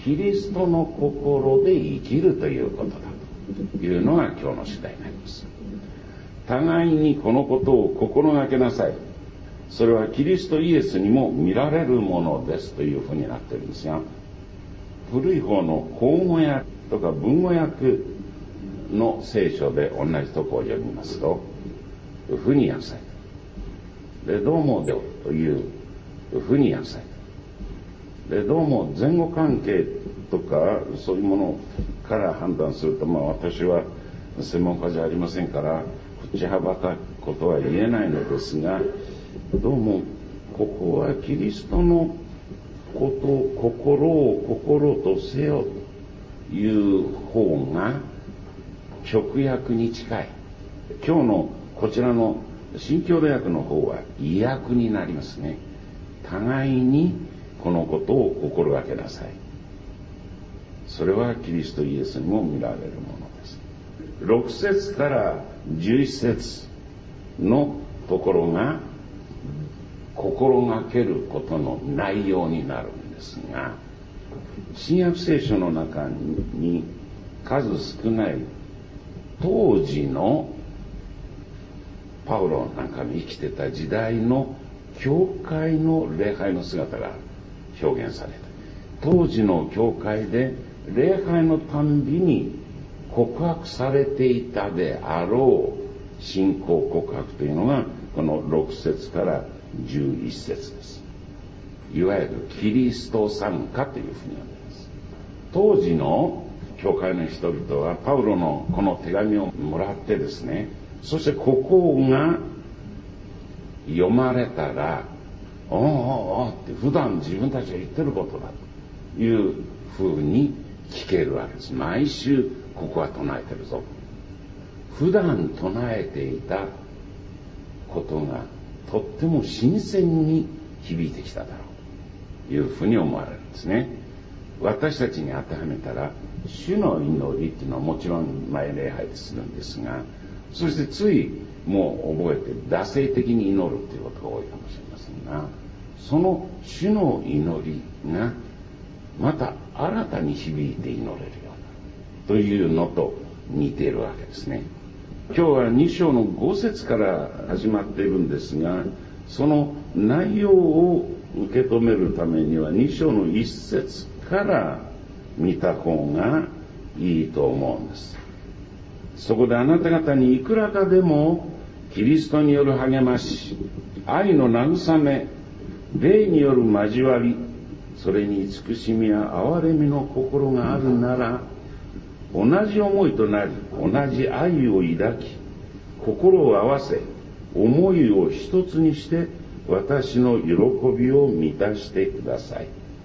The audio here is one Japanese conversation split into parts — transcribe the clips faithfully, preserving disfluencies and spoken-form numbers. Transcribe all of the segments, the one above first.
キリストの心で生きるということだというのが今日の主題になります。互いにこのことを心がけなさい。それはキリストイエスにも見られるものですというふうになっているんですが、古い方の口語訳とか文語訳の聖書で同じとこを読みますと、ふに訳されて、でどうもでというふに訳されて、でどうも前後関係とかそういうものから判断すると、まあ私は専門家じゃありませんから口はばたくことは言えないのですが、どうもここはキリストのことを心を心とせよという方が直訳に近い。今日のこちらの新共同訳の方は意訳になりますね。互いにこのことを心がけなさい。それはキリストイエスにも見られるものです。ろく節からじゅういち節のところが心がけることの内容になるんですが、新約聖書の中に数少ない当時のパウロなんかの生きてた時代の教会の礼拝の姿が表現された。当時の教会で礼拝のたんびに告白されていたであろう信仰告白というのがこのろく節からじゅういち節です。いわゆるキリスト賛歌というふうに呼んでいます。当時の教会の人々はパウロのこの手紙をもらってですね、そしてここが読まれたら、おうおうおうって普段自分たちが言ってることだというふうに聞けるわけです。毎週ここは唱えてるぞ。普段唱えていたことがとっても新鮮に響いてきただろうというふうに思われるんですね。私たちに当てはめたら、主の祈りっていうのはもちろん前礼拝でするんですが、そしてついもう覚えて惰性的に祈るっていうことが多いかもしれませんが、その主の祈りがまた新たに響いて祈れるようなというのと似ているわけですね。今日はに章のご節から始まっているんですが、その内容を受け止めるためにはに章のいち節から見た方がいいと思うんです。そこであなた方にいくらかでもキリストによる励まし、愛の慰め、霊による交わり、それに慈しみや憐れみの心があるなら、同じ思いとなり、同じ愛を抱き、心を合わせ、思いを一つにして、私の喜びを満たしてください。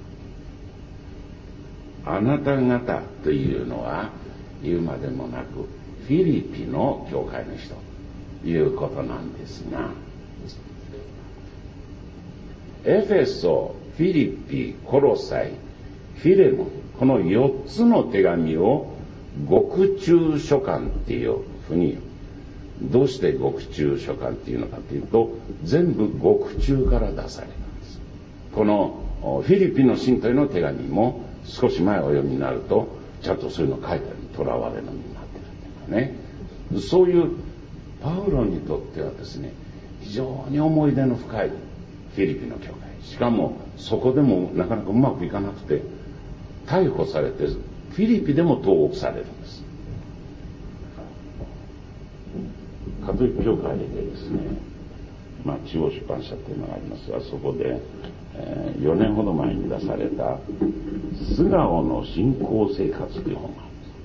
あなた方というのは、言うまでもなく、フィリピの教会の人ということなんですが、エフェソ、フィリピ、コロサイ、フィレモン、このよっつの手紙を獄中書簡っていうふうに、どうして獄中書簡っていうのかというと、全部獄中から出されたんです。このフィリピの信徒への手紙も少し前お読みになると、ちゃんとそういうの書いてある。囚われの身になってるんだよね。そういうパウロにとってはですね、非常に思い出の深いフィリピの教会。しかもそこでもなかなかうまくいかなくて、逮捕されてフィリピでも投獄されるんです。カトリック教会でですね、まあ、中央出版社っていうのがありますが、そこで、えー、よねんほど前に出された素顔の信仰生活という本があるんです。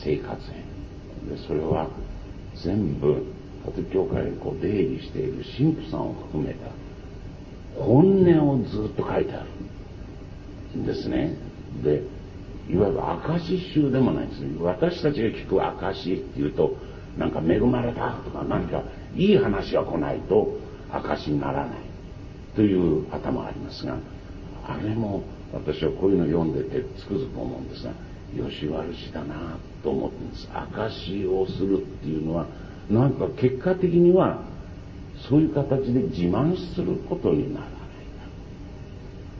生活編で、それは全部カトリック教会にこう出入りしている神父さんを含めた本音をずっと書いてあるんですね。で、いわゆる証集でもないんですね。私たちが聞く証っていうと、なんか恵まれたとか何かいい話が来ないと証にならないという頭がありますが、あれも私はこういうのを読んでてつくづく思うんですが、よし悪しだなと思ってるんです。証をするっていうのはなんか結果的にはそういう形で自慢することにならない。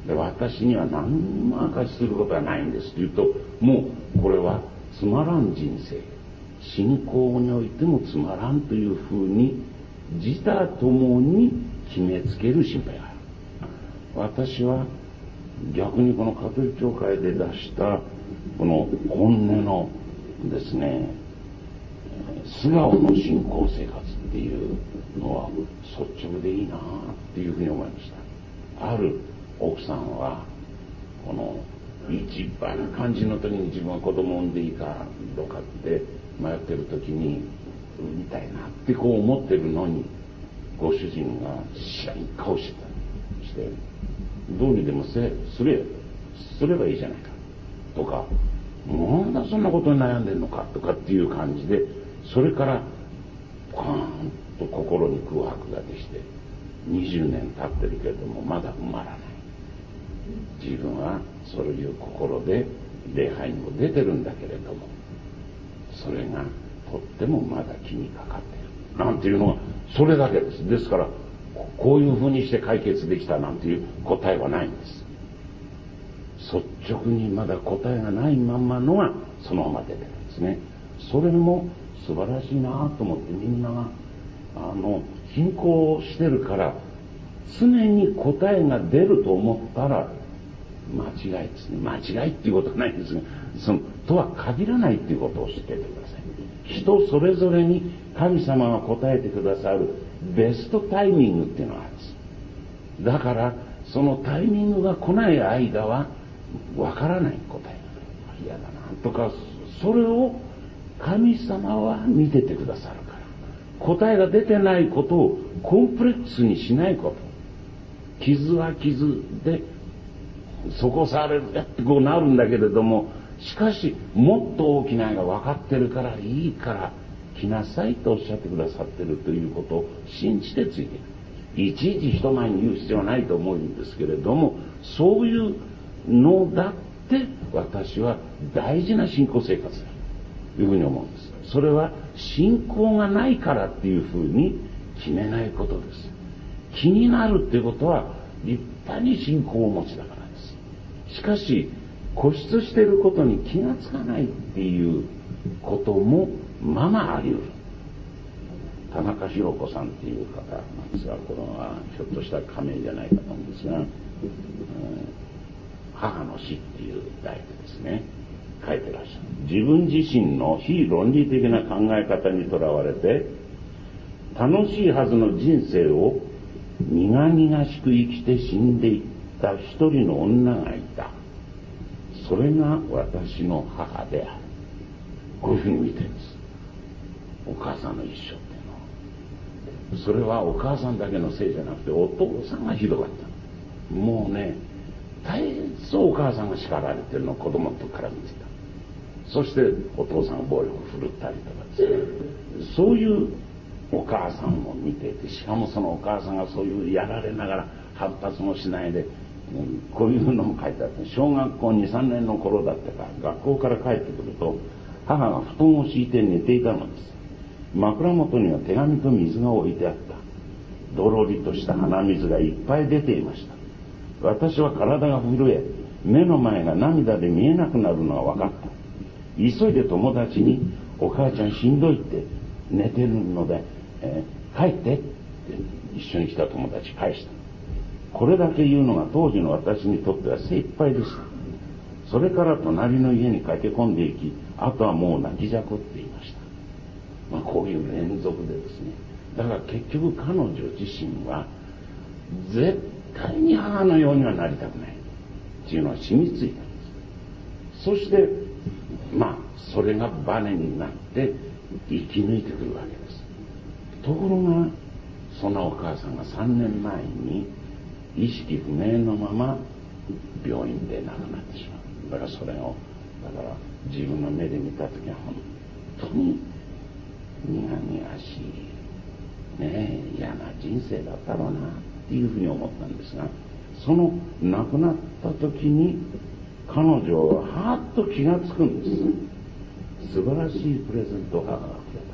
で私には何も証しすることはないんですと言うと、もうこれはつまらん人生、信仰においてもつまらんというふうに自他ともに決めつける心配がある。私は逆にこのカトリック教会で出したこの本音のですね、素顔の信仰生活っていうのは率直でいいなっていうふうに思いました。ある奥さんはこの一番肝心の時に自分は子供を産んでいいかどうかって迷ってる時に産みたいなってこう思ってるのに、ご主人がしゃい顔してしてどうにでもせすれすればいいじゃないかとか、なんだそんなことに悩んでんのかとかっていう感じで、それからパーンと心に空白ができて、にじゅうねん経ってるけれどもまだ埋まらない。自分はそういう心で礼拝にも出てるんだけれども、それがとってもまだ気にかかっているなんていうのがそれだけです。ですからこういうふうにして解決できたなんていう答えはないんです。率直にまだ答えがないまんまのがそのまま出てるんですね。それも素晴らしいなと思って、みんながあの信仰してるから常に答えが出ると思ったら間違いですね。間違いっていうことはないんですが、そのとは限らないっていうことを知っていてください。人それぞれに神様が答えてくださるベストタイミングっていうのがあるんです。だからそのタイミングが来ない間はわからない答えが嫌だなとか、それを神様は見ててくださるから、答えが出てないことをコンプレックスにしないこと。傷は傷でそこされるってこうなるんだけれども、しかしもっと大きな愛が分かってるからいいから来なさいとおっしゃってくださってるということを信じてついていく。いちいち人前に言う必要はないと思うんですけれども、そういうのだって私は大事な信仰生活だというふうに思うんです。それは信仰がないからっていうふうに決めないことです。気になるっていうことは立派に信仰をお持ちだからです。しかし固執していることに気がつかないっていうこともままあり得る。田中弘子さんっていう方なんですが、これはひょっとしたら仮名じゃないかと思うんですが、うん、母の死っていう題でですね書いてらっしゃる。自分自身の非論理的な考え方にとらわれて楽しいはずの人生を苦々しく生きて死んでいった一人の女がいた。それが私の母である。こういうふうに見てるんです。お母さんの一生っていうのは、それはお母さんだけのせいじゃなくてお父さんがひどかった。もうね、大変そうお母さんが叱られてるのを子供の時から見てた。そしてお父さんが暴力を振るったりとかですね、そういうお母さんも見ていて、しかもそのお母さんがそういうやられながら反発もしないで、うん、こういうのも書いてあって、小学校に、さんねんの頃だったから学校から帰ってくると母が布団を敷いて寝ていたのです。枕元には手紙と水が置いてあった。どろりとした鼻水がいっぱい出ていました。私は体が震え、目の前が涙で見えなくなるのは分かった。急いで友達に、お母ちゃんしんどいって寝てるので、えー、帰ってって一緒に来た友達返した。これだけ言うのが当時の私にとっては精一杯でした。それから隣の家に駆け込んでいき、あとはもう泣きじゃくって言いました。まあこういう連続でですね、だから結局彼女自身は絶対に母のようにはなりたくないっていうのは染みついたんです。そしてまあそれがバネになって生き抜いてくるわけです。ところがそのお母さんがさんねんまえに意識不明のまま病院で亡くなってしまう。だからそれをだから自分の目で見た時は本当に苦々しいねえ嫌な人生だったろうなっていうふうに思ったんですが、その亡くなった時に彼女ははーっと気がつくんです。素晴らしいプレゼントを母がくれ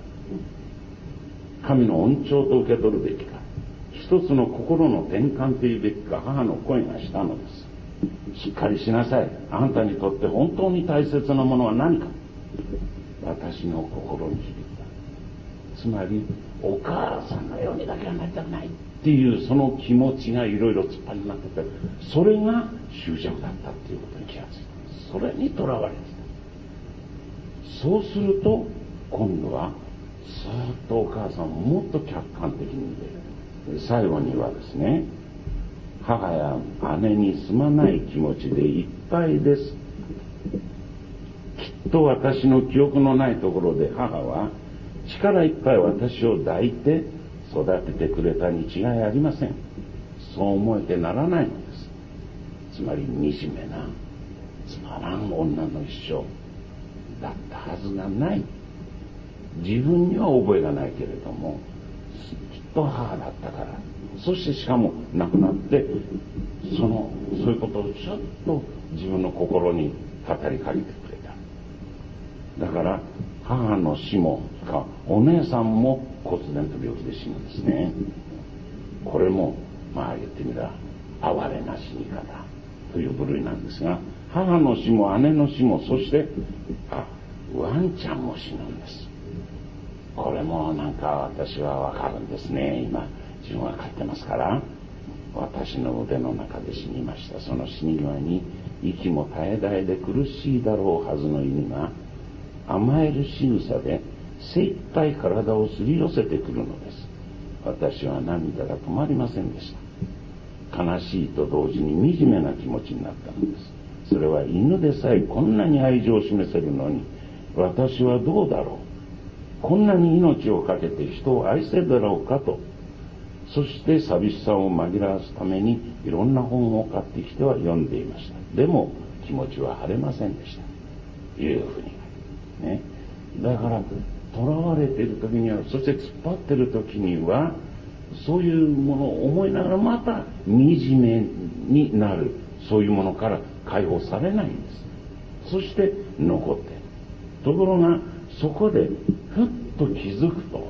た。神の恩寵と受け取るべきか、一つの心の転換というべきか、母の声がしたのです。 しっかりしなさい。あんたにとって本当に大切なものは何か。私の心に響いた。つまりお母さんのようにだけはなりたくないっていうその気持ちがいろいろ突っ張りになってて、それが執着だったっていうことに気がついた。それにとらわれていた。そうすると今度はずっとお母さんをもっと客観的に見ている。最後にはですね、母や姉にすまない気持ちでいっぱいです。きっと私の記憶のないところで母は力いっぱい私を抱いて育ててくれたに違いありません。そう思えてならないのです。つまり惨めなつまらん女の一生だったはずがない。自分には覚えがないけれども、きっと母だったから。そしてしかも亡くなって、そのそういうことをちょっと自分の心に語りかけてくれた。だから母の死もかお姉さんも骨伝と病気で死ぬんですね。これもまあ言ってみれば哀れな死に方という部類なんですが、母の死も姉の死も、そしてあワンちゃんも死ぬんです。これもなんか私はわかるんですね。今自分は飼ってますから。私の腕の中で死にました。その死に際に息も絶え絶えで苦しいだろうはずの犬が甘える仕草で精一杯体をすり寄せてくるのです。私は涙が止まりませんでした。悲しいと同時に惨めな気持ちになったのです。それは犬でさえこんなに愛情を示せるのに、私はどうだろう、こんなに命を懸けて人を愛せるだろうかと。そして寂しさを紛らわすためにいろんな本を買ってきては読んでいました。でも気持ちは晴れませんでしたというふうにね。だから囚われている時には、そして突っ張っている時には、そういうものを思いながらまた惨めになる、そういうものから解放されないんです。そして残っている。ところがそこでふっと気づくと、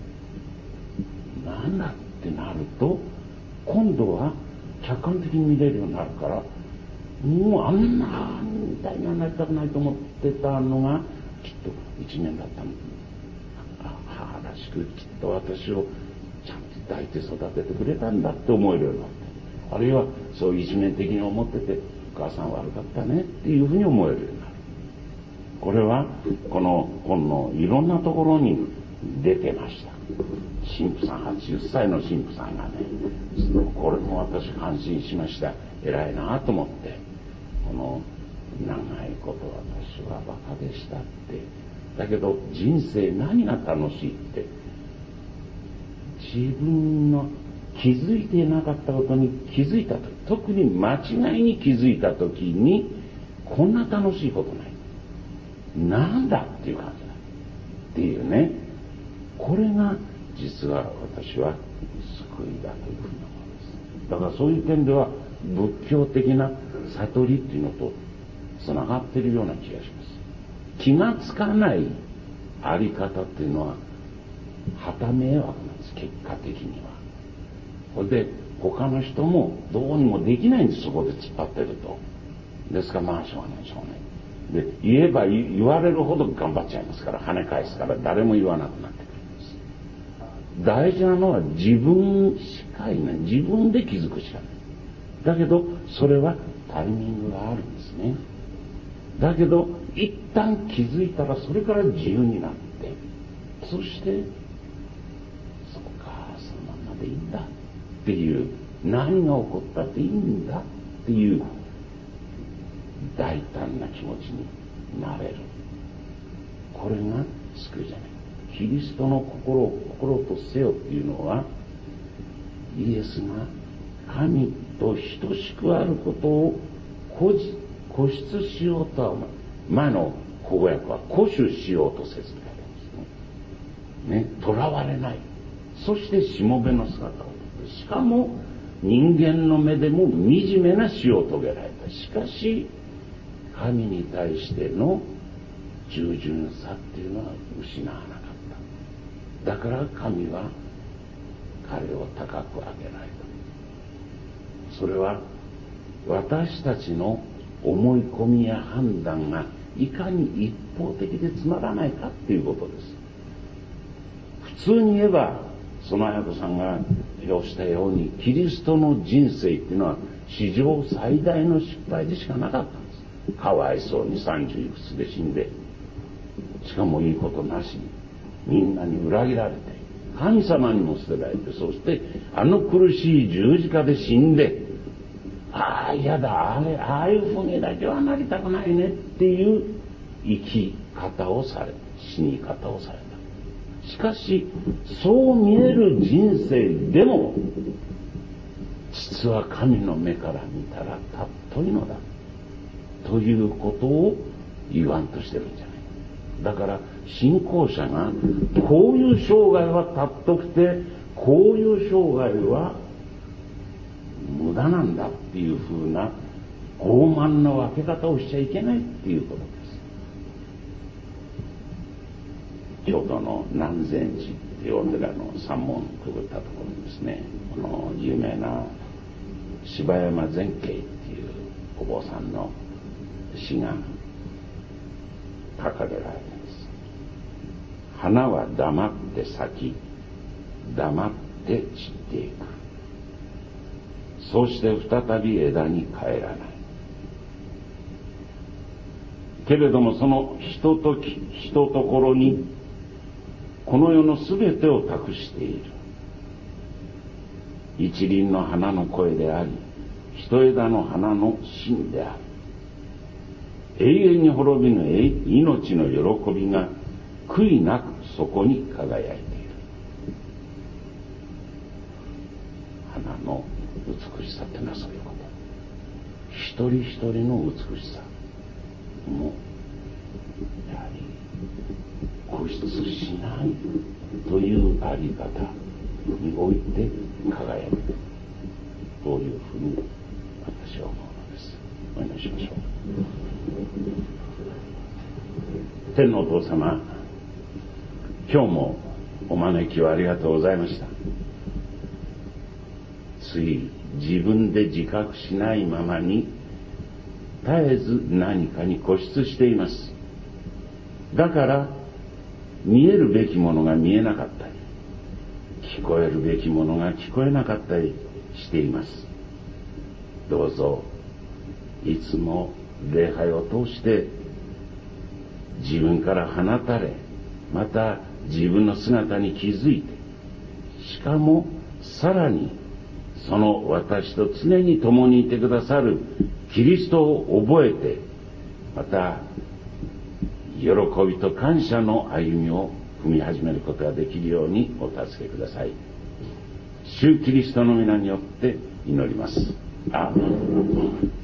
なんだってなると、今度は客観的に見れるようになるから、もうあんなみたいにはなりたくないと思ってたのがきっと一面だったの。母らしくきっと私をちゃんと抱いて育ててくれたんだって思えるようになって、あるいはそう一面的に思ってて、お母さん悪かったねっていうふうに思えるようになる。これはこの本のいろんなところに出てました。神父さん、はちじゅっさいの神父さんがね、これも私感心しました。偉いなと思って、この長いこと私はバカでしたって、だけど人生何が楽しいって、自分の気づいていなかったことに気づいたとき、特に間違いに気づいたときに、こんな楽しいことない、なんだっていう感じだっていうね。これが実は私は救いだというふうに思います。だからそういう点では仏教的な悟りっていうのとつながっているような気がします。気がつかないあり方っていうのは旗迷惑なんです、結果的には。それで他の人もどうにもできないんです、そこで突っ張ってると。ですからまあしょうがないしょうがないで、言えば言われるほど頑張っちゃいますから、跳ね返すから誰も言わなくなってくるんです。大事なのは自分しかいない。自分で気づくしかない。だけどそれはタイミングがあるんですね。だけど一旦気づいたらそれから自由になって、そしてそうか、そのままでいいんだっていう、何が起こったっていいんだっていう大胆な気持ちになれる。これが救いじゃない。キリストの心を心とせよっていうのは、イエスが神と等しくあることを固執しようとは思う。前の口語訳は固守しようとせずって書いてあるんですね。ね、囚われない。そしてしもべの姿をとって、しかも人間の目でも惨めな死を遂げられた。しかし神に対しての従順さっていうのは失わなかった。だから神は彼を高く上げられた。それは私たちの思い込みや判断がいかに一方的でつまらないかっていうことです。普通に言えば、その綾子さんが表したように、キリストの人生っていうのは史上最大の失敗でしかなかったんです。かわいそうに三十いくつで死んで、しかもいいことなしに、みんなに裏切られて、神様にも捨てられて、そしてあの苦しい十字架で死んで、ああ嫌だ、ああああいうふうにだけはなりたくないねっていう生き方をされ、死に方をされた。しかしそう見える人生でも、実は神の目から見たらたっといのだということを言わんとしてるんじゃない。だから信仰者がこういう生涯はたっとくて、こういう生涯は無駄なんだっていうふうな傲慢な分け方をしちゃいけないっていうことです。京都の南禅寺っていうお寺の山門くぐったところにですね、この有名な柴山善慶っていうお坊さんの詩が掲げられています。花は黙って咲き、黙って散っていく。そうして再び枝に帰らない。けれどもそのひととき、ひとところにこの世のすべてを託している。一輪の花の声であり、一枝の花の芯である。永遠に滅びぬ命の喜びが悔いなくそこに輝いている。花の美しさってのはそういうこと。一人一人の美しさもやはり固執しないというあり方において輝くというふうに私は思うのです。お祈りしましょう。天のお父様、今日もお招きをありがとうございました。つい自分で自覚しないままに絶えず何かに固執しています。だから見えるべきものが見えなかったり、聞こえるべきものが聞こえなかったりしています。どうぞいつも礼拝を通して自分から放たれ、また自分の姿に気づいて、しかもさらにその私と常に共にいてくださるキリストを覚えて、また喜びと感謝の歩みを踏み始めることができるようにお助けください。主キリストの皆によって祈ります。アーメン。